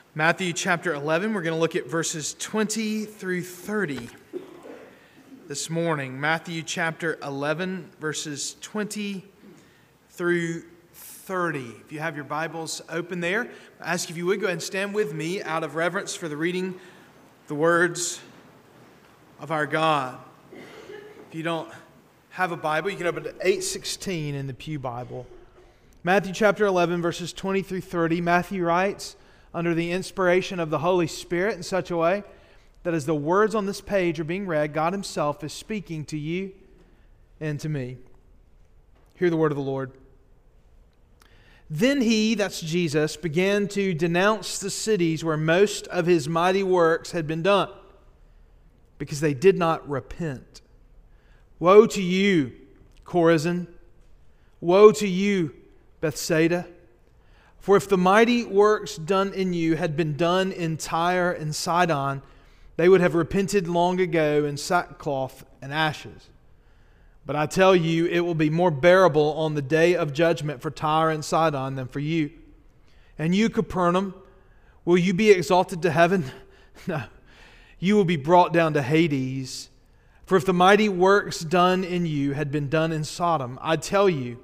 Matthew chapter 11, we're going to look at verses 20 through 30 this morning. Matthew chapter 11, verses 20 through 30. If you have your Bibles open there, I ask if you would go ahead and stand with me out of reverence for the reading the words of our God. If you don't have a Bible, you can open to 816 in the Pew Bible. Matthew chapter 11, verses 20 through 30. Matthew writes, under the inspiration of the Holy Spirit in such a way that as the words on this page are being read, God Himself is speaking to you and to me. Hear the word of the Lord. Then He, that's Jesus, began to denounce the cities where most of His mighty works had been done, because they did not repent. Woe to you, Chorazin! Woe to you, Bethsaida! For if the mighty works done in you had been done in Tyre and Sidon, they would have repented long ago in sackcloth and ashes. But I tell you, it will be more bearable on the day of judgment for Tyre and Sidon than for you. And you, Capernaum, will you be exalted to heaven? No, you will be brought down to Hades. For if the mighty works done in you had been done in Sodom, I tell you,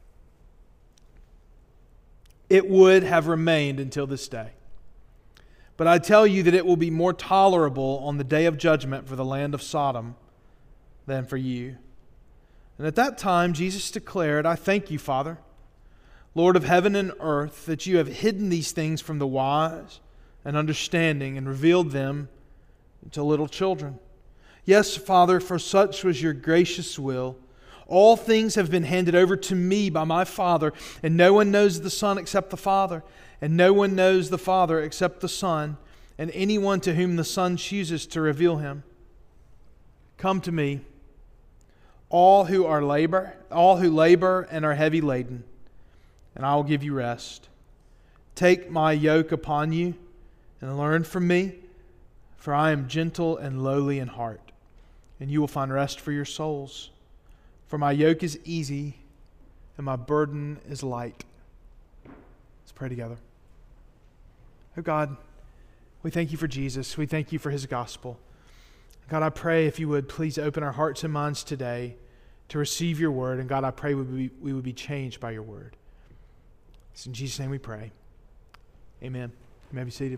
it would have remained until this day. But I tell you that it will be more tolerable on the day of judgment for the land of Sodom than for you. And at that time Jesus declared, I thank you, Father, Lord of heaven and earth, that you have hidden these things from the wise and understanding and revealed them to little children. Yes, Father, for such was your gracious will. All things have been handed over to me by my Father, and no one knows the Son except the Father, and no one knows the Father except the Son, and anyone to whom the Son chooses to reveal Him. Come to me, all who labor and are heavy laden, and I will give you rest. Take my yoke upon you and learn from me, for I am gentle and lowly in heart, and you will find rest for your souls. For my yoke is easy and my burden is light. Let's pray together. Oh God, we thank you for Jesus. We thank you for His gospel. God, I pray if you would please open our hearts and minds today to receive your word. And God, I pray we would be changed by your word. It's in Jesus' name we pray. Amen. You may be seated.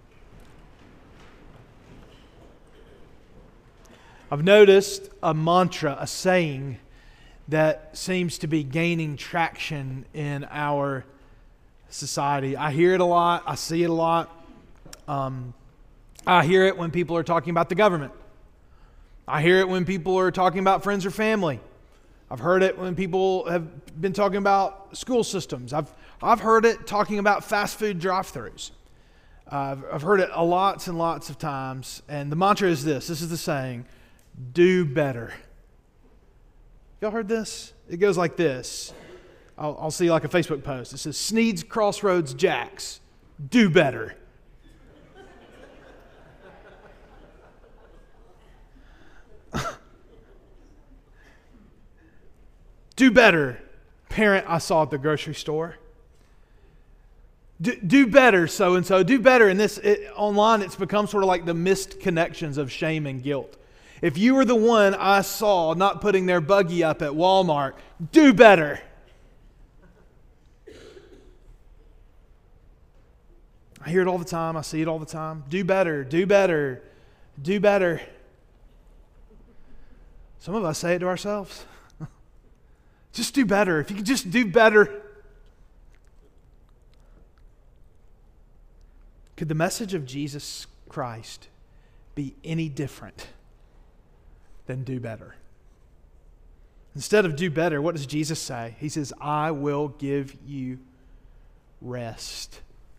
I've noticed a mantra, a saying, that seems to be gaining traction in our society. I hear it a lot. I see it a lot. I hear it when people are talking about the government. I hear it when people are talking about friends or family. I've heard it when people have been talking about school systems. I've heard it talking about fast food drive-thrus. I've heard it lots and lots of times. And the mantra is this. This is the saying, do better. Y'all heard this? It goes like this. I'll see like a Facebook post. It says, Sneed's Crossroads Jacks, do better. Do better, parent I saw at the grocery store. Do better, so-and-so. Do better. And online, it's become sort of like the missed connections of shame and guilt. If you were the one I saw not putting their buggy up at Walmart, do better. I hear it all the time. I see it all the time. Do better, do better, do better. Some of us say it to ourselves. Just do better. If you could just do better. Could the message of Jesus Christ be any different than do better? Instead of do better, what does Jesus say? He says, I will give you rest.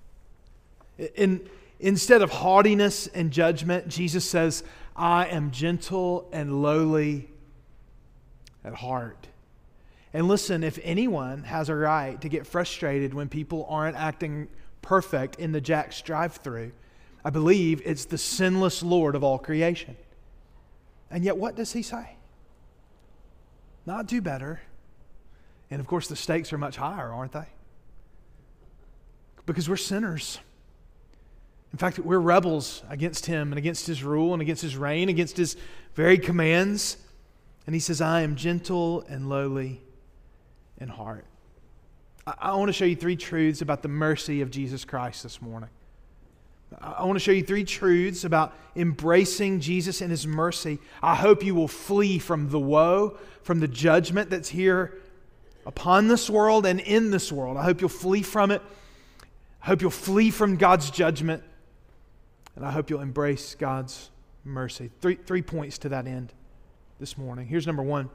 Instead of haughtiness and judgment, Jesus says, I am gentle and lowly at heart. And listen, if anyone has a right to get frustrated when people aren't acting perfect in the Jack's drive-thru, I believe it's the sinless Lord of all creation. And yet what does He say? Not do better. And of course the stakes are much higher, aren't they? Because we're sinners. In fact, we're rebels against Him and against His rule and against His reign, against His very commands. And He says, I am gentle and lowly in heart. I want to show you 3 truths about the mercy of Jesus Christ this morning. I want to show you 3 truths about embracing Jesus and His mercy. I hope you will flee from the woe, from the judgment that's here upon this world and in this world. I hope you'll flee from it. I hope you'll flee from God's judgment. And I hope you'll embrace God's mercy. Three points to that end this morning. Here's number 1.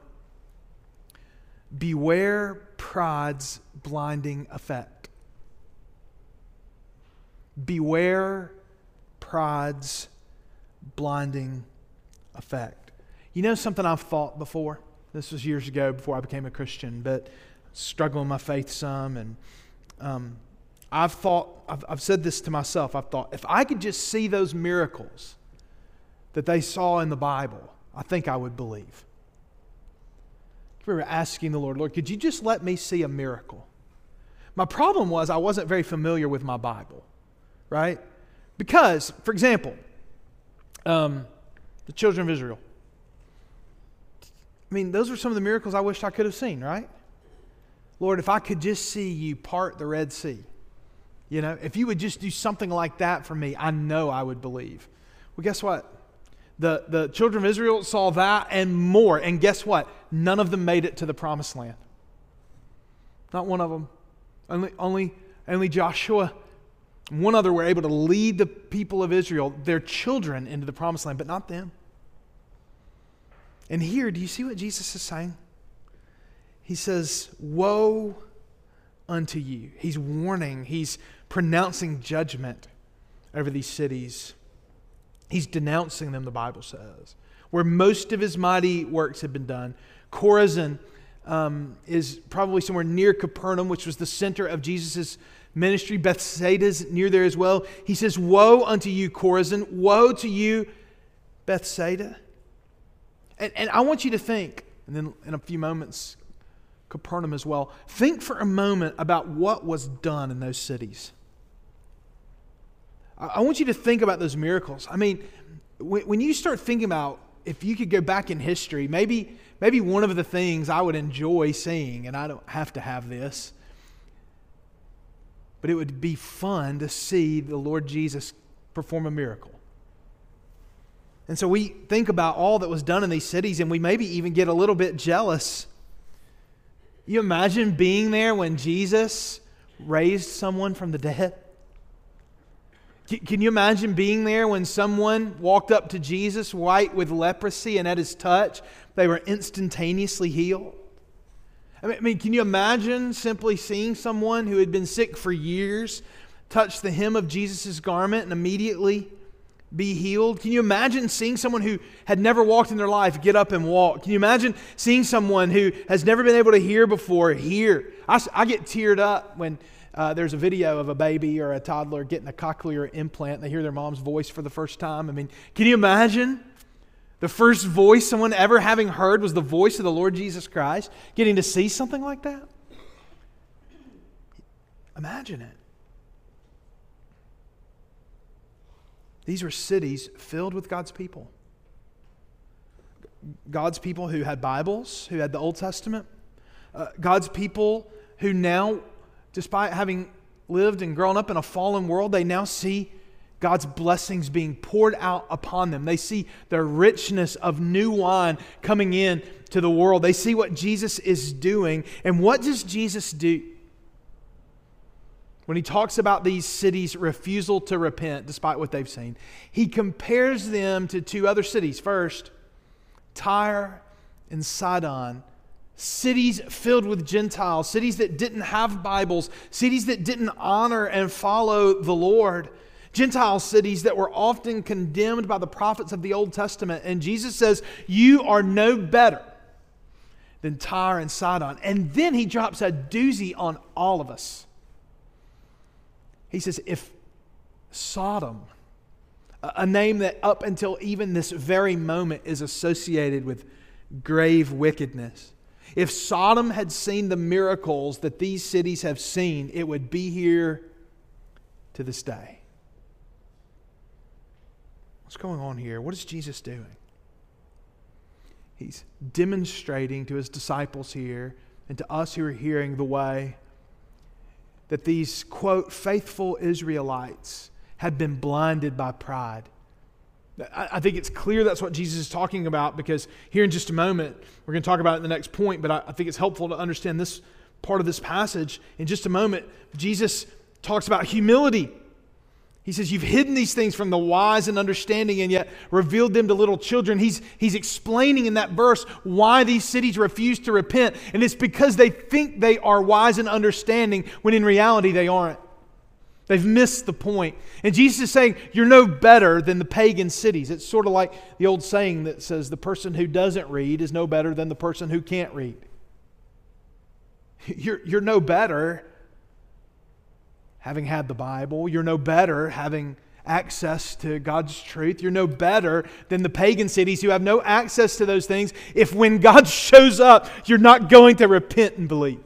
Beware pride's blinding effect. Beware pride's blinding effect. You know something I've thought before? This was years ago before I became a Christian, but struggling with my faith some. And I've said this to myself. I've thought, if I could just see those miracles that they saw in the Bible, I think I would believe. I remember asking the Lord, could you just let me see a miracle? My problem was I wasn't very familiar with my Bible, right? Because, for example, the children of Israel. I mean, those were some of the miracles I wished I could have seen, right? Lord, if I could just see you part the Red Sea, if you would just do something like that for me, I know I would believe. Well, guess what? The children of Israel saw that and more. And guess what? None of them made it to the promised land. Not one of them. Only Joshua and one other were able to lead the people of Israel, their children, into the promised land, but not them. And here, do you see what Jesus is saying? He says, woe unto you. He's warning. He's pronouncing judgment over these cities. He's denouncing them, the Bible says. Where most of His mighty works have been done. Chorazin is probably somewhere near Capernaum, which was the center of Jesus' ministry. Bethsaida's near there as well. He says, woe unto you, Chorazin. Woe to you, Bethsaida. And I want you to think, and then in a few moments, Capernaum as well. Think for a moment about what was done in those cities. I want you to think about those miracles. I mean, when you start thinking about if you could go back in history, maybe one of the things I would enjoy seeing, and I don't have to have this, but it would be fun to see the Lord Jesus perform a miracle. And so we think about all that was done in these cities, and we maybe even get a little bit jealous. You imagine being there when Jesus raised someone from the dead? Can you imagine being there when someone walked up to Jesus white with leprosy and at His touch, they were instantaneously healed? I mean, can you imagine simply seeing someone who had been sick for years touch the hem of Jesus' garment and immediately be healed? Can you imagine seeing someone who had never walked in their life get up and walk? Can you imagine seeing someone who has never been able to hear before hear? I get teared up when there's a video of a baby or a toddler getting a cochlear implant and they hear their mom's voice for the first time. I mean, can you imagine the first voice someone ever having heard was the voice of the Lord Jesus Christ? Getting to see something like that? Imagine it. These were cities filled with God's people. God's people who had Bibles, who had the Old Testament. God's people who now, despite having lived and grown up in a fallen world, they now see God's blessings being poured out upon them. They see the richness of new wine coming in to the world. They see what Jesus is doing. And what does Jesus do? When He talks about these cities' refusal to repent despite what they've seen, He compares them to 2 other cities. First, Tyre and Sidon. Cities filled with Gentiles, cities that didn't have Bibles, cities that didn't honor and follow the Lord. Gentile cities that were often condemned by the prophets of the Old Testament. And Jesus says, you are no better than Tyre and Sidon. And then He drops a doozy on all of us. He says, if Sodom, a name that up until even this very moment is associated with grave wickedness, if Sodom had seen the miracles that these cities have seen, it would be here to this day. What's going on here? What is Jesus doing? He's demonstrating to his disciples here and to us who are hearing the way that these, quote, faithful Israelites had been blinded by pride. I think it's clear that's what Jesus is talking about, because here in just a moment, we're going to talk about it in the next point, but I think it's helpful to understand this part of this passage. In just a moment, Jesus talks about humility. He says, you've hidden these things from the wise and understanding and yet revealed them to little children. He's explaining in that verse why these cities refuse to repent. And it's because they think they are wise and understanding when in reality they aren't. They've missed the point. And Jesus is saying, you're no better than the pagan cities. It's sort of like the old saying that says the person who doesn't read is no better than the person who can't read. You're no better having had the Bible. You're no better having access to God's truth. You're no better than the pagan cities who have no access to those things if when God shows up, you're not going to repent and believe.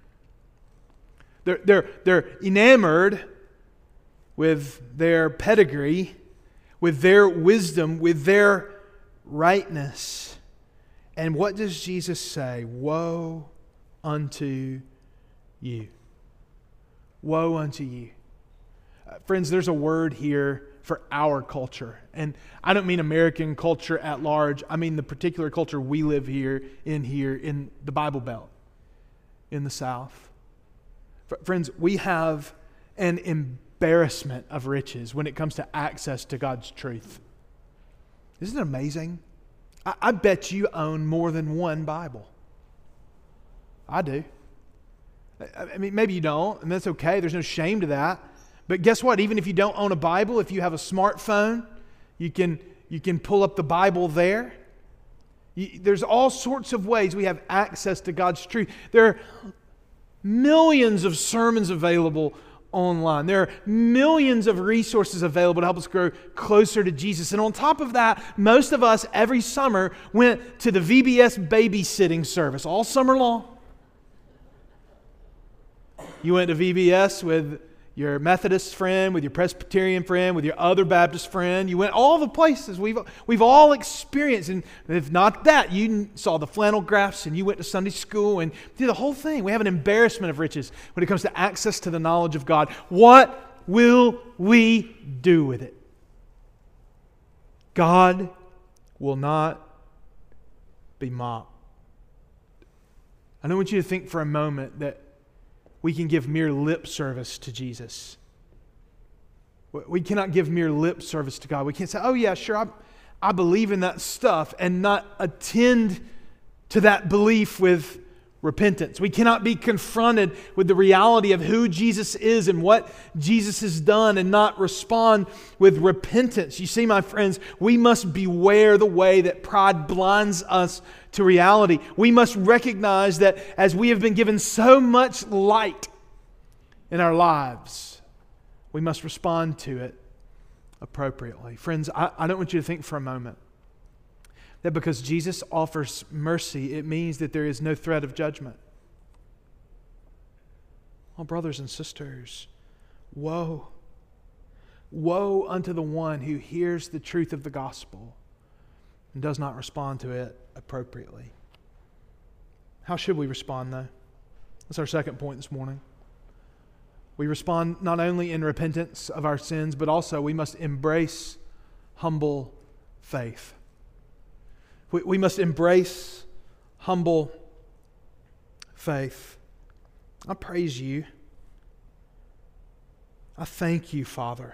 They're enamored with their pedigree, with their wisdom, with their rightness. And what does Jesus say? Woe unto you. Woe unto you. Friends, there's a word here for our culture. And I don't mean American culture at large. I mean the particular culture we live here in the Bible Belt, in the South. Friends, we have an embarrassment of riches when it comes to access to God's truth. Isn't it amazing? I bet you own more than one Bible. I do. I mean, maybe you don't, and that's okay. There's no shame to that. But guess what? Even if you don't own a Bible, if you have a smartphone, you can pull up the Bible there. There's all sorts of ways we have access to God's truth. There are millions of sermons available online. There are millions of resources available to help us grow closer to Jesus. And on top of that, most of us every summer went to the VBS babysitting service all summer long. You went to VBS with your Methodist friend, with your Presbyterian friend, with your other Baptist friend. You went all the places we've all experienced. And if not that, you saw the flannel graphs and you went to Sunday school and did the whole thing. We have an embarrassment of riches when it comes to access to the knowledge of God. What will we do with it? God will not be mocked. I don't want you to think for a moment that we can give mere lip service to Jesus. We cannot give mere lip service to God. We can't say, oh yeah, sure, I believe in that stuff, and not attend to that belief with repentance. We cannot be confronted with the reality of who Jesus is and what Jesus has done and not respond with repentance. You see, my friends, we must beware the way that pride blinds us to reality. We must recognize that as we have been given so much light in our lives, we must respond to it appropriately. Friends, I don't want you to think for a moment that because Jesus offers mercy, it means that there is no threat of judgment. Oh, brothers and sisters, woe. Woe unto the one who hears the truth of the gospel and does not respond to it appropriately. How should we respond, though? That's our second point this morning. We respond not only in repentance of our sins, but also we must embrace humble faith. We must embrace humble faith. I praise you. I thank you, Father,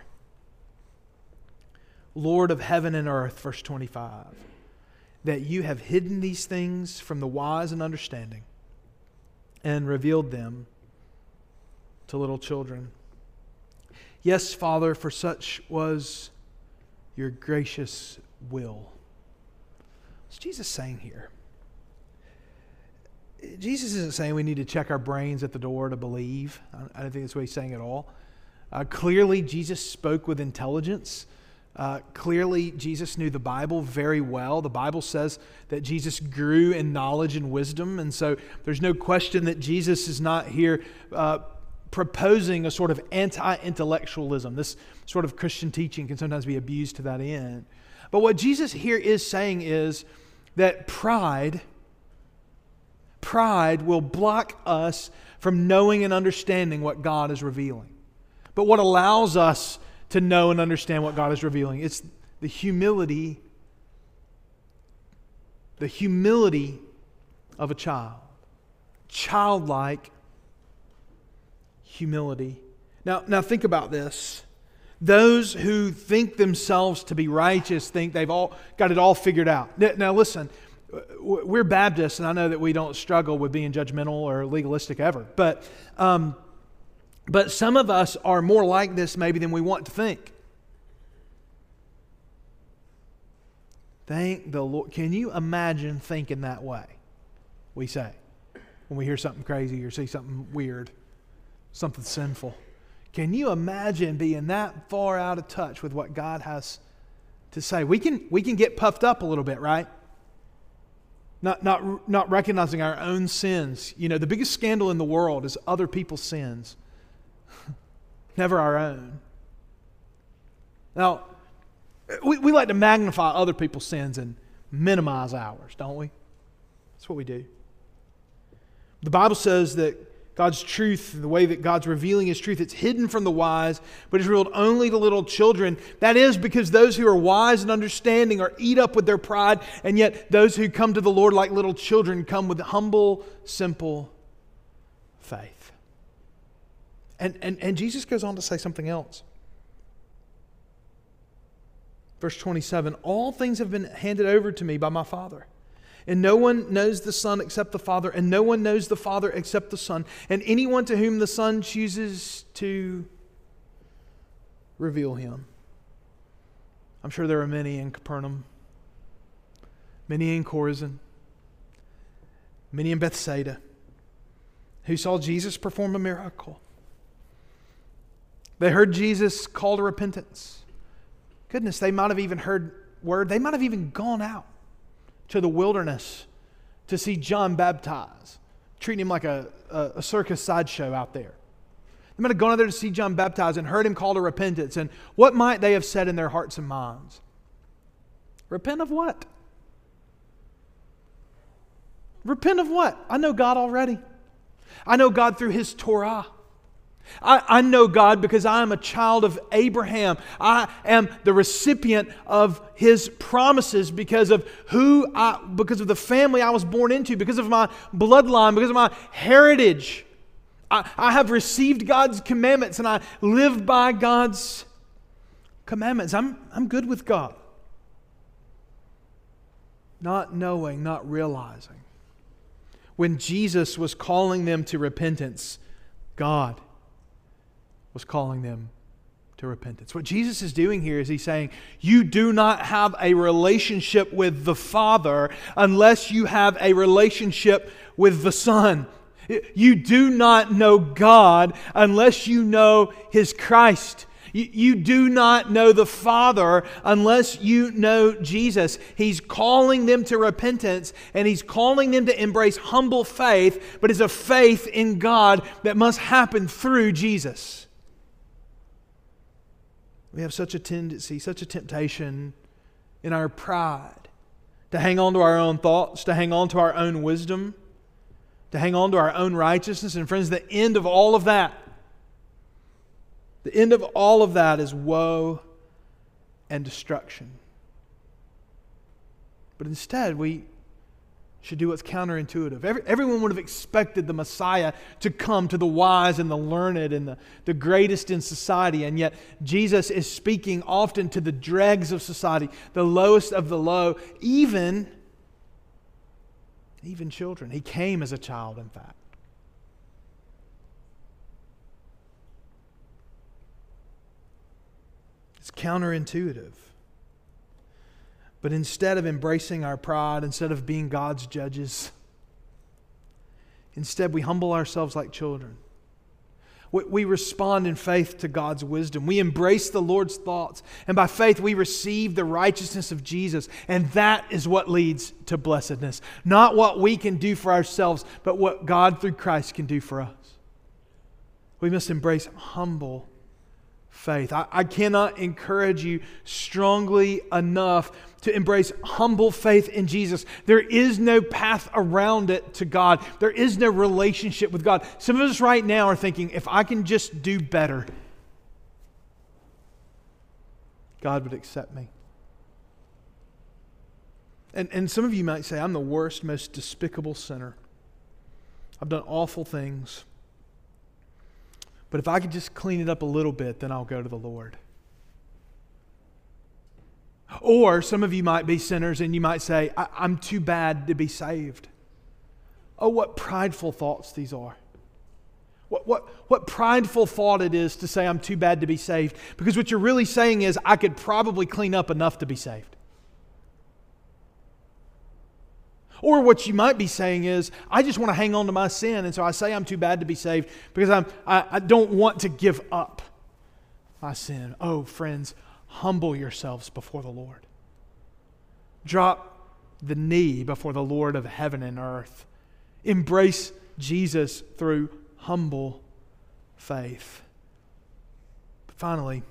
Lord of heaven and earth, verse 25, that you have hidden these things from the wise and understanding and revealed them to little children. Yes, Father, for such was your gracious will. What's Jesus saying here? Jesus isn't saying we need to check our brains at the door to believe. I don't think that's what he's saying at all. Clearly, Jesus spoke with intelligence. Clearly, Jesus knew the Bible very well. The Bible says that Jesus grew in knowledge and wisdom. And so there's no question that Jesus is not here proposing a sort of anti-intellectualism. This sort of Christian teaching can sometimes be abused to that end. But what Jesus here is saying is that pride will block us from knowing and understanding what God is revealing. But what allows us to know and understand what God is revealing, it's the humility of a child. Childlike humility. Now think about this. Those who think themselves to be righteous think they've all got it all figured out. Now listen, we're Baptists, and I know that we don't struggle with being judgmental or legalistic ever. But some of us are more like this maybe than we want to think. Thank the Lord. Can you imagine thinking that way? We say when we hear something crazy or see something weird, something sinful. Can you imagine being that far out of touch with what God has to say? We can get puffed up a little bit, right? Not recognizing our own sins. You know, the biggest scandal in the world is other people's sins, never our own. Now, we like to magnify other people's sins and minimize ours, don't we? That's what we do. The Bible says that God's truth, the way that God's revealing His truth, it's hidden from the wise, but it's revealed only to little children. That is because those who are wise and understanding are eat up with their pride, and yet those who come to the Lord like little children come with humble, simple faith. And Jesus goes on to say something else. Verse 27, all things have been handed over to me by my Father. And no one knows the Son except the Father, and no one knows the Father except the Son, and anyone to whom the Son chooses to reveal Him. I'm sure there are many in Capernaum, many in Chorazin, many in Bethsaida, who saw Jesus perform a miracle. They heard Jesus call to repentance. Goodness, they might have even heard word. They might have even gone out to the wilderness to see John baptize, treating him like a circus sideshow out there. They might have gone out there to see John baptize and heard him call to repentance. And what might they have said in their hearts and minds? Repent of what? Repent of what? I know God already. I know God through His Torah. I know God because I am a child of Abraham. I am the recipient of His promises because of because of the family I was born into, because of my bloodline, because of my heritage. I have received God's commandments and I live by God's commandments. I'm good with God. Not knowing, not realizing. When Jesus was calling them to repentance, God was calling them to repentance. What Jesus is doing here is He's saying, you do not have a relationship with the Father unless you have a relationship with the Son. You do not know God unless you know His Christ. You do not know the Father unless you know Jesus. He's calling them to repentance, and He's calling them to embrace humble faith, but it's a faith in God that must happen through Jesus. We have such a tendency, such a temptation in our pride to hang on to our own thoughts, to hang on to our own wisdom, to hang on to our own righteousness. And friends, the end of all of that, is woe and destruction. But instead, we should do what's counterintuitive. Everyone would have expected the Messiah to come to the wise and the learned and the greatest in society. And yet Jesus is speaking often to the dregs of society, the lowest of the low, even children. He came as a child, in fact. It's counterintuitive. But instead of embracing our pride, instead of being God's judges, instead we humble ourselves like children. We respond in faith to God's wisdom. We embrace the Lord's thoughts. And by faith we receive the righteousness of Jesus. And that is what leads to blessedness. Not what we can do for ourselves, but what God through Christ can do for us. We must embrace humble faith. I cannot encourage you strongly enough to embrace humble faith in Jesus. There is no path around it to God. There is no relationship with God. Some of us right now are thinking, if I can just do better, God would accept me. And some of you might say, I'm the worst, most despicable sinner. I've done awful things. But if I could just clean it up a little bit, then I'll go to the Lord. Or some of you might be sinners and you might say, I'm too bad to be saved. Oh, what prideful thoughts these are. What prideful thought it is to say I'm too bad to be saved. Because what you're really saying is, I could probably clean up enough to be saved. Or what you might be saying is, I just want to hang on to my sin, and so I say I'm too bad to be saved because I don't want to give up my sin. Oh, friends, humble yourselves before the Lord. Drop the knee before the Lord of heaven and earth. Embrace Jesus through humble faith. But finally,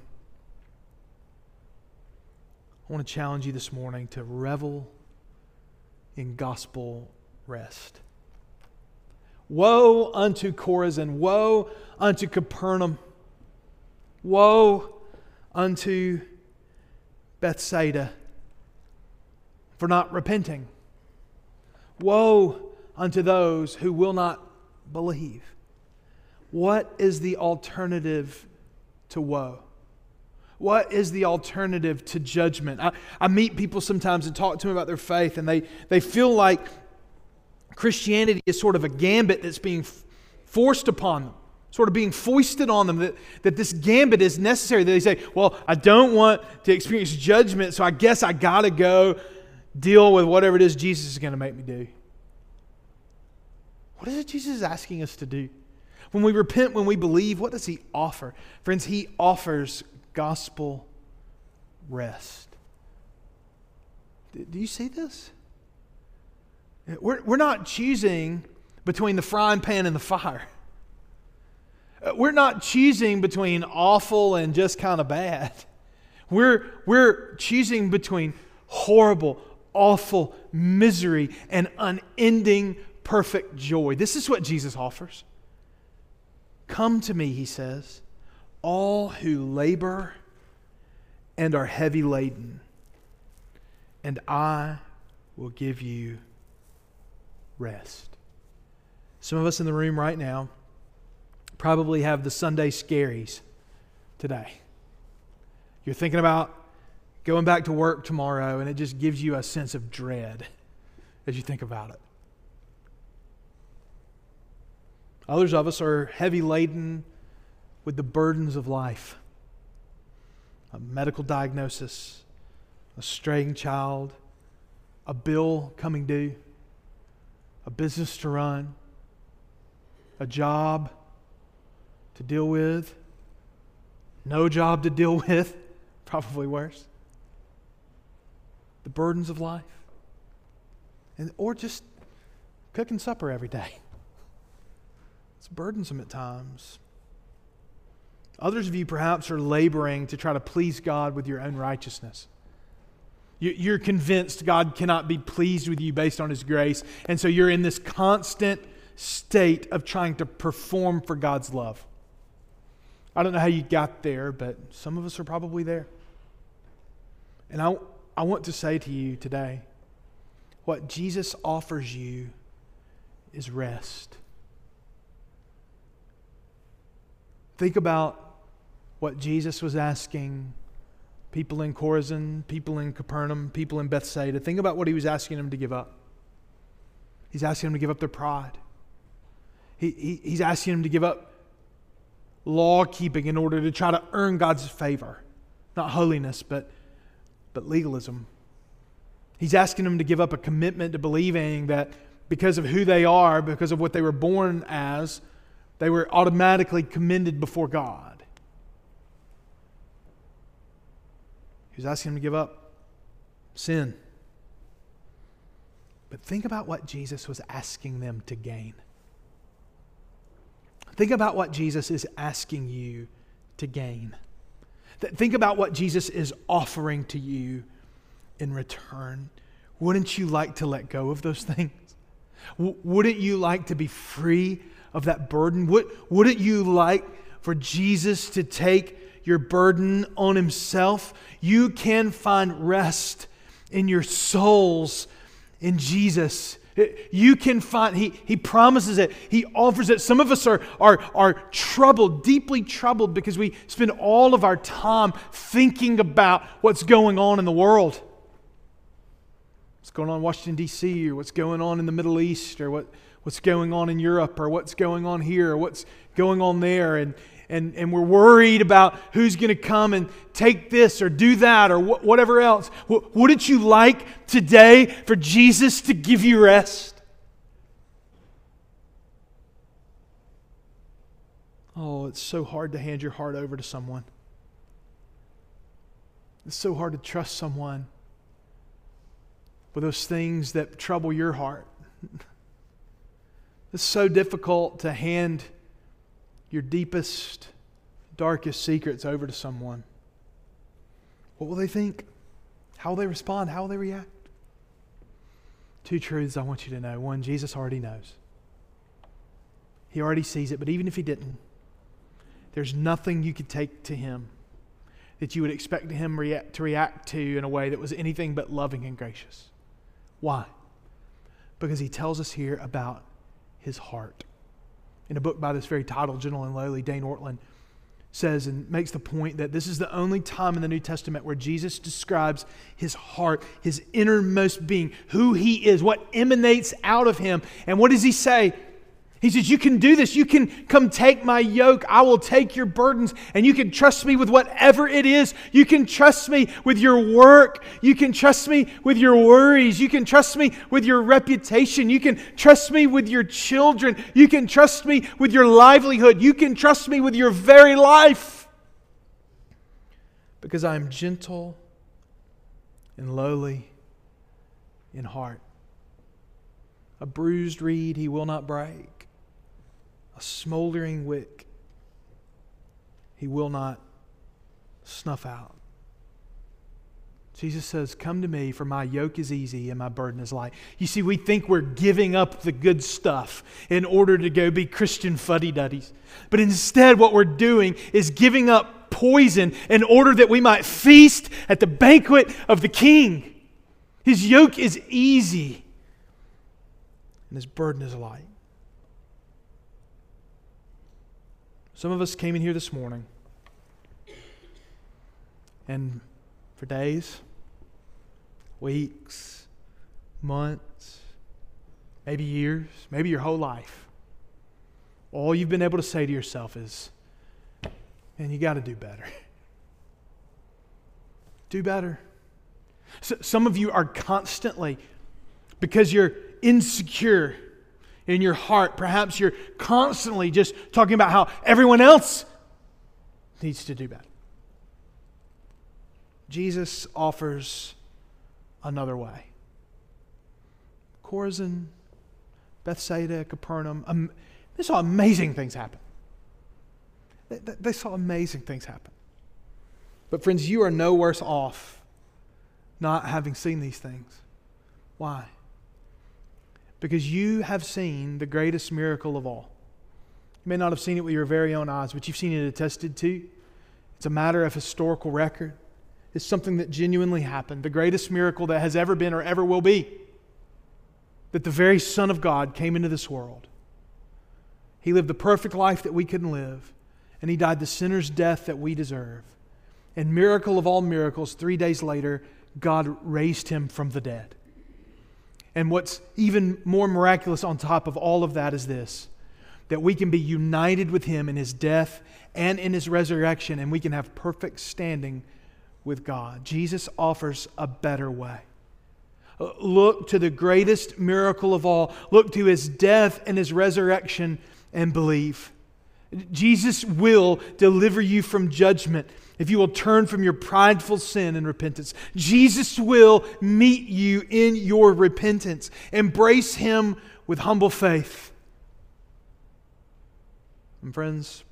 I want to challenge you this morning to revel in gospel rest. Woe unto Chorazin, woe unto Capernaum, woe unto Bethsaida for not repenting. Woe unto those who will not believe. What is the alternative to woe? What is the alternative to judgment? I meet people sometimes and talk to them about their faith, and they feel like Christianity is sort of a gambit that's being forced upon them, sort of being foisted on them, that this gambit is necessary. That they say, well, I don't want to experience judgment, so I guess I got to go deal with whatever it is Jesus is going to make me do. What is it Jesus is asking us to do? When we repent, when we believe, what does He offer? Friends, He offers gospel rest. Do you see this? We're not choosing between the frying pan and the fire. We're not choosing between awful and just kind of bad. We're choosing between horrible, awful misery and unending perfect joy. This is what Jesus offers. Come to me, He says, all who labor and are heavy laden, and I will give you rest. Some of us in the room right now probably have the Sunday scaries today. You're thinking about going back to work tomorrow, and it just gives you a sense of dread as you think about it. Others of us are heavy laden with the burdens of life. A medical diagnosis, a straying child, a bill coming due, a business to run, a job to deal with, no job to deal with, probably worse. The burdens of life. Or just cooking supper every day. It's burdensome at times. Others of you perhaps are laboring to try to please God with your own righteousness. You're convinced God cannot be pleased with you based on His grace, and so you're in this constant state of trying to perform for God's love. I don't know how you got there, but some of us are probably there. And I want to say to you today, what Jesus offers you is rest. Think about what Jesus was asking people in Chorazin, people in Capernaum, people in Bethsaida. Think about what He was asking them to give up. He's asking them to give up their pride. He's asking them to give up law-keeping in order to try to earn God's favor. Not holiness, but legalism. He's asking them to give up a commitment to believing that because of who they are, because of what they were born as, they were automatically commended before God. He was asking them to give up sin. But think about what Jesus was asking them to gain. Think about what Jesus is asking you to gain. Think about what Jesus is offering to you in return. Wouldn't you like to let go of those things? Wouldn't you like to be free of that burden? Wouldn't you like for Jesus to take your burden on Himself? You can find rest in your souls in Jesus. You can find, He promises it. He offers it. Some of us are troubled, deeply troubled, because we spend all of our time thinking about what's going on in the world. What's going on in Washington, D.C., or what's going on in the Middle East, or what's going on in Europe, or what's going on here, or what's going on there. And we're worried about who's going to come and take this or do that or whatever else. Wouldn't you like today for Jesus to give you rest? Oh, it's so hard to hand your heart over to someone. It's so hard to trust someone with those things that trouble your heart. It's so difficult to hand your deepest, darkest secrets over to someone. What will they think? How will they respond? How will they react? Two truths I want you to know. One, Jesus already knows. He already sees it, but even if He didn't, there's nothing you could take to Him that you would expect Him to react to in a way that was anything but loving and gracious. Why? Because He tells us here about His heart. In a book by this very title, Gentle and Lowly, Dane Ortlund says and makes the point that this is the only time in the New Testament where Jesus describes His heart, His innermost being, who He is, what emanates out of Him. And what does He say? He says, you can do this. You can come take my yoke. I will take your burdens, and you can trust me with whatever it is. You can trust me with your work. You can trust me with your worries. You can trust me with your reputation. You can trust me with your children. You can trust me with your livelihood. You can trust me with your very life. Because I am gentle and lowly in heart. A bruised reed He will not break. A smoldering wick He will not snuff out. Jesus says, come to me, for my yoke is easy and my burden is light. You see, we think we're giving up the good stuff in order to go be Christian fuddy-duddies. But instead what we're doing is giving up poison in order that we might feast at the banquet of the King. His yoke is easy and His burden is light. Some of us came in here this morning, and for days, weeks, months, maybe years, maybe your whole life, all you've been able to say to yourself is, man, you got to do better. Do better. So, some of you are constantly, because you're insecure in your heart, perhaps you're constantly just talking about how everyone else needs to do better. Jesus offers another way. Chorazin, Bethsaida, Capernaum, they saw amazing things happen. They saw amazing things happen. But friends, you are no worse off not having seen these things. Why? Because you have seen the greatest miracle of all. You may not have seen it with your very own eyes, but you've seen it attested to. It's a matter of historical record. It's something that genuinely happened. The greatest miracle that has ever been or ever will be. That the very Son of God came into this world. He lived the perfect life that we couldn't live. And He died the sinner's death that we deserve. And miracle of all miracles, 3 days later, God raised Him from the dead. And what's even more miraculous on top of all of that is this, that we can be united with Him in His death and in His resurrection, and we can have perfect standing with God. Jesus offers a better way. Look to the greatest miracle of all. Look to His death and His resurrection and believe. Jesus will deliver you from judgment if you will turn from your prideful sin and repentance. Jesus will meet you in your repentance. Embrace Him with humble faith. And friends,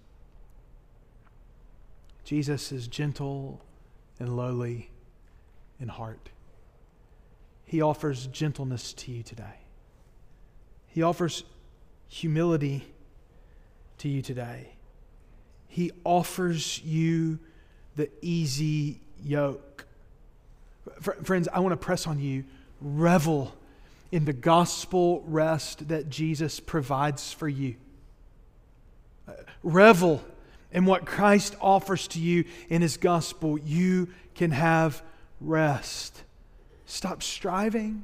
Jesus is gentle and lowly in heart. He offers gentleness to you today. He offers humility to you today. He offers you the easy yoke. Friends, I want to press on you, revel in the gospel rest that Jesus provides for you. Revel in what Christ offers to you in His gospel. You can have rest. Stop striving.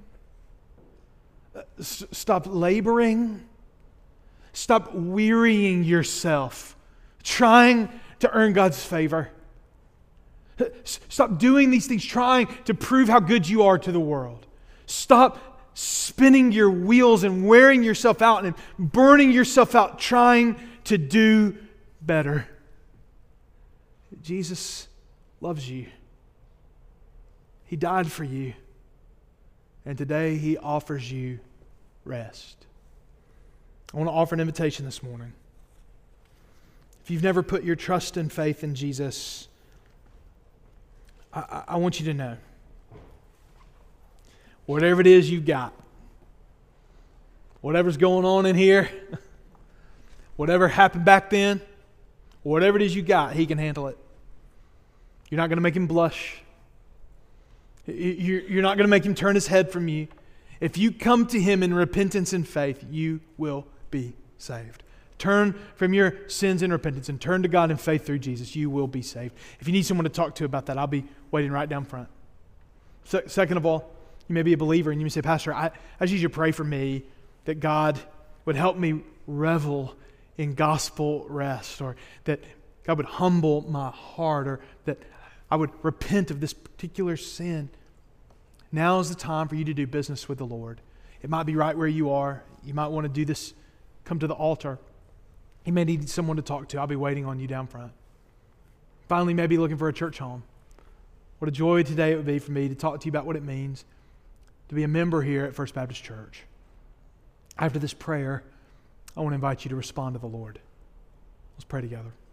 Stop laboring. Stop wearying yourself, trying to earn God's favor. Stop doing these things, trying to prove how good you are to the world. Stop spinning your wheels and wearing yourself out and burning yourself out, trying to do better. Jesus loves you. He died for you. And today He offers you rest. I want to offer an invitation this morning. If you've never put your trust and faith in Jesus, I want you to know, whatever it is you've got, whatever's going on in here, whatever happened back then, whatever it is you got, He can handle it. You're not going to make Him blush. You're not going to make Him turn His head from you. If you come to Him in repentance and faith, you will be saved. Turn from your sins in repentance and turn to God in faith through Jesus. You will be saved. If you need someone to talk to about that, I'll be waiting right down front. Second of all, you may be a believer and you may say, Pastor, I just need you to pray for me that God would help me revel in gospel rest, or that God would humble my heart, or that I would repent of this particular sin. Now is the time for you to do business with the Lord. It might be right where you are. You might want to do this, come to the altar. You may need someone to talk to. I'll be waiting on you down front. Finally, maybe looking for a church home. What a joy today it would be for me to talk to you about what it means to be a member here at First Baptist Church. After this prayer, I want to invite you to respond to the Lord. Let's pray together.